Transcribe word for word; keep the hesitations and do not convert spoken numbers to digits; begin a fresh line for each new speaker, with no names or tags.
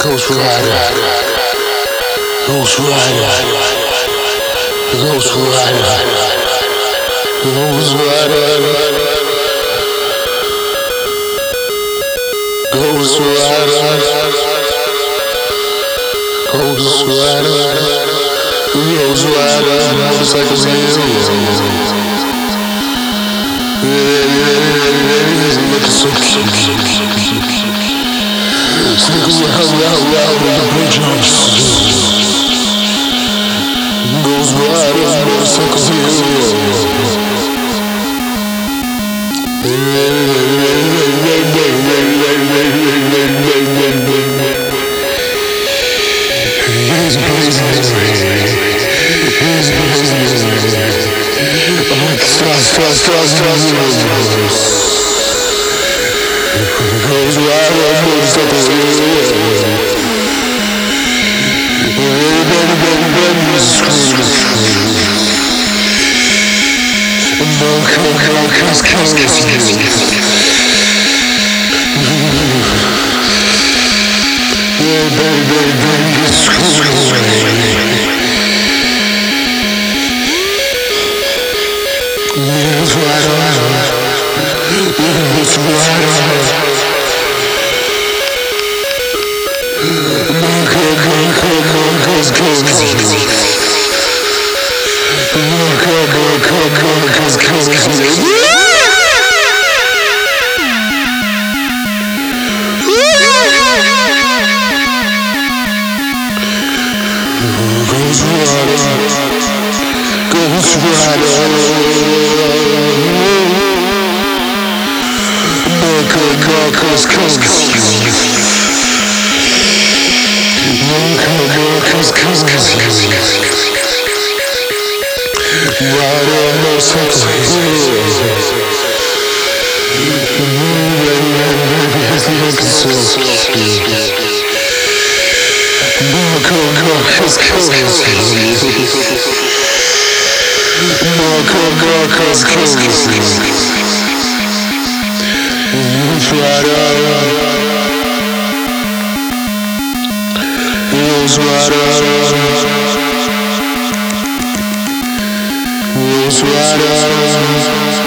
Ghost Rider, Ghost Rider, Ghost Rider, Ghost Rider, Ghost Rider, Ghost Rider, Ghost Rider, motorcycles here. Looking so cute. Sneakers around, round, round on the bridge jumps. Ghost Rider, motorcycles here. Stars, stars, stars, stars. Ghost Rider, motorcycles here. Baby, baby, baby, baby, scream. No, come, come, come, come, come. Yeah, baby, baby, baby, scream. Ghost Rider, Ghost Rider. Ghost, ghost, ghost. Ghost, ghost, ghost. Ghost Rider, Ghost Rider. Cause, cause, cause, cause, cause, cause, Rider, motorcycles here. Baby, looking so cute. Cause, cause, cause, cause, cause, Ghost Rider, Ghost Rider, Ghost Rider.